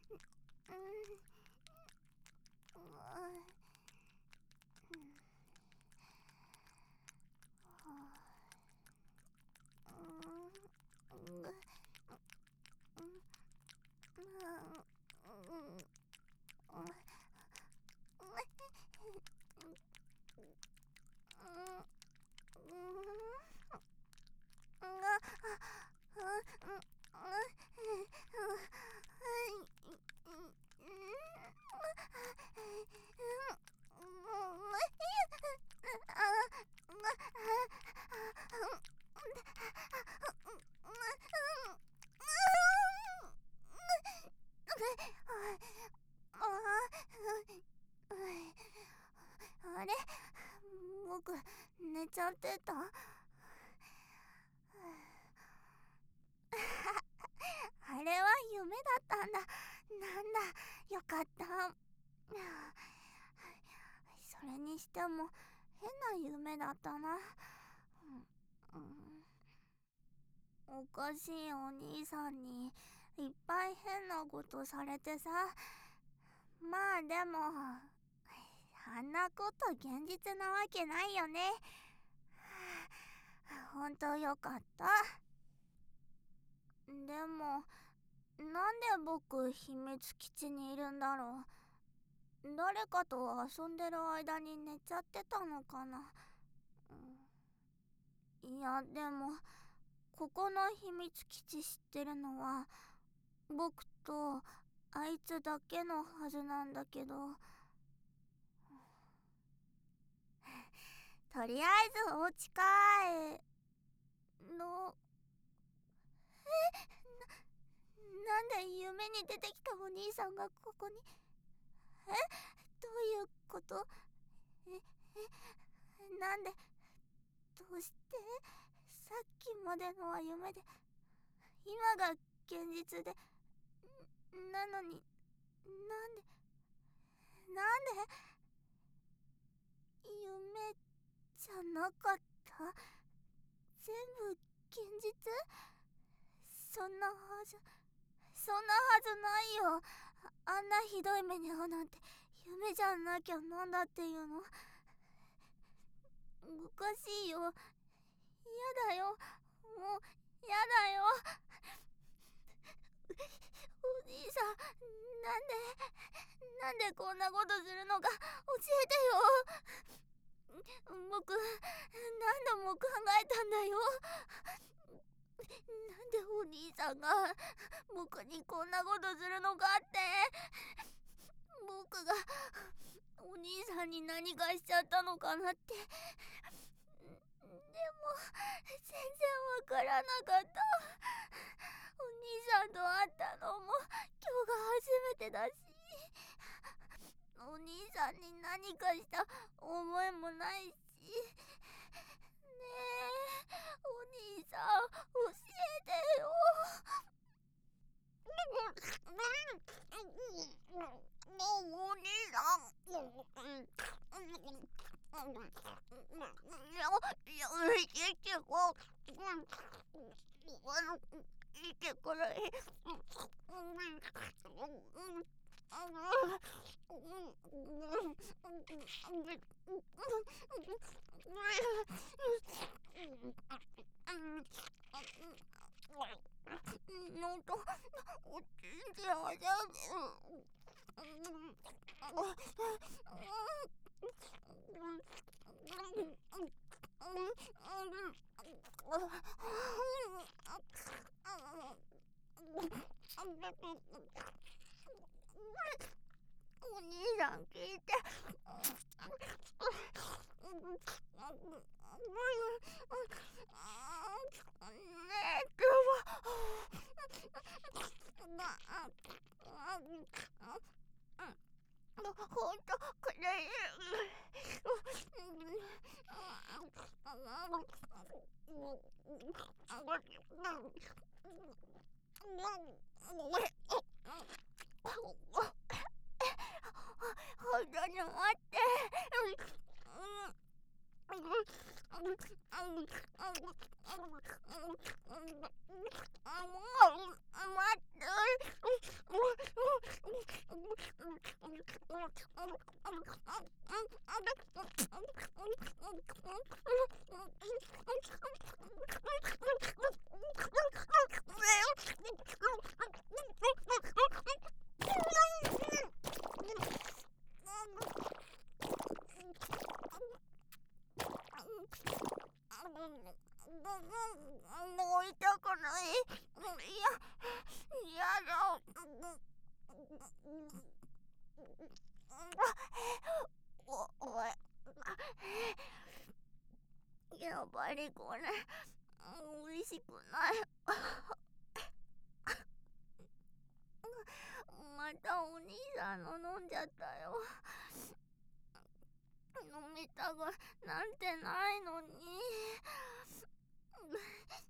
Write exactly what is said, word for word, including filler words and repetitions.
あれ、僕寝ちゃってた。あれは夢だったんだ。なんだ、よかった。それにしても変な夢だったな。うん、おかしいお兄さんにいっぱい変なことされてさ。まあでもあんなこと現実なわけないよね。ほんとよかった。でもなんで僕秘密基地にいるんだろう。誰かと遊んでる間に寝ちゃってたのかな。いやでもここの秘密基地知ってるのは僕とあいつだけのはずなんだけど。とりあえずお家帰のえな、なんで夢に出てきたお兄さんがここに。え、どういうこと。ええなんで、どうして。さっきまでのは夢で今が現実で、なのになんでなんで夢じゃなかった。全部現実。そんなはずそんなはずないよ。あんなひどい目に遭うなんて夢じゃなきゃなんだっていうの。おかしいよ。やだよ、もうやだよ。お兄さん、なんでなんでこんなことするのか教えてよ。僕何度も考えたんだよ。なんでお兄さんが僕にこんなことするのかって。僕がお兄さんに何かしちゃったのかなって。でも全然わからなかった。お兄さんと会ったのも今日が初めてだし、お兄さんに何かした思いもないし。ねえお兄さん教えてよ。もうお兄さん生きてこ生きてくれ。のとおちんちゃうじゃん。お兄さん聞いて。ねえほんとくれる。ほんとに待って。 もう痛くない。いや、やだ。お、おい。やっぱりこれ、美味しくない。またお兄さんの飲んじゃったよ。飲みたくなんてないのに。